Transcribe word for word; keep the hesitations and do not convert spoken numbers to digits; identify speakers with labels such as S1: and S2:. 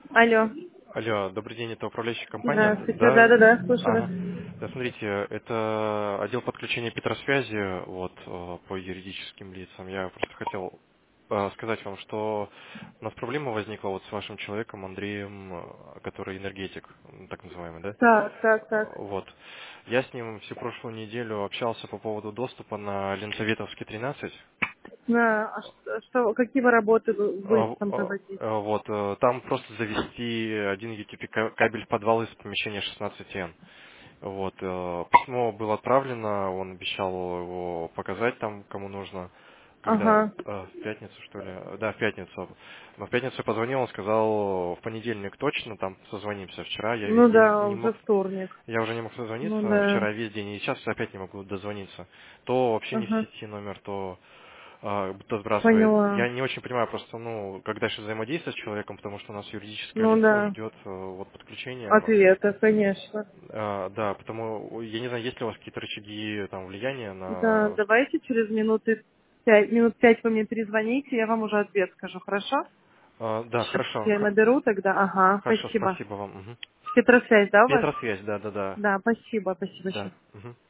S1: Алло.
S2: Алло, добрый день, это управляющая компания,
S1: Здравствуйте.
S2: да?
S1: Да-да-да, слушаю вас.
S2: Ага. Да, смотрите, это отдел подключения Петросвязи, вот, э, по юридическим лицам. Я просто хотел э, сказать вам, что у нас проблема возникла вот с вашим человеком, Андреем, э, который энергетик, м, так называемый, да?
S1: Так, так,
S2: Э,
S1: так.
S2: Вот. Я с ним всю прошлую неделю общался по поводу доступа на Ленсоветовский тринадцать.
S1: На, а что, что- какие вы работы вы
S2: А,
S1: будете
S2: в-
S1: там
S2: а,
S1: проводить?
S2: а, Вот, э, там просто завести один ю ти пи ка- кабель в подвал из помещения шестнадцать эн. Вот, э, письмо было отправлено, он обещал его показать там, кому нужно, когда,
S1: Ага.
S2: э, в пятницу, что ли, да, в пятницу. Но в пятницу я позвонил, он сказал, в понедельник точно, там созвонимся. Вчера я весь
S1: Ну
S2: день
S1: да,
S2: не
S1: уже
S2: мог,
S1: вторник.
S2: я уже не мог
S1: Ну
S2: созвониться,
S1: да.
S2: вчера весь день, и сейчас опять не могу дозвониться. То вообще не в
S1: Ага.
S2: сети номер, то а, будто сбрасывает.
S1: Поняла.
S2: Я не очень понимаю просто, ну, как дальше взаимодействовать с человеком, потому что у нас юридическое
S1: Ну
S2: лицо
S1: да.
S2: ждет э, вот подключения.
S1: Ответа, конечно.
S2: А, да, потому я не знаю, есть ли у вас какие-то рычаги там влияния
S1: Да,
S2: на.
S1: давайте через минуты пять, минут пять вы мне перезвоните, я вам уже ответ скажу, хорошо?
S2: А, да,
S1: Сейчас
S2: хорошо,
S1: я
S2: х-
S1: наберу тогда. Ага,
S2: хорошо,
S1: спасибо.
S2: спасибо вам. Мгм.
S1: Петросвязь, да, у вас?
S2: Петросвязь, да, да, да,
S1: Да, спасибо, спасибо.
S2: да.
S1: Щас.
S2: Мгм.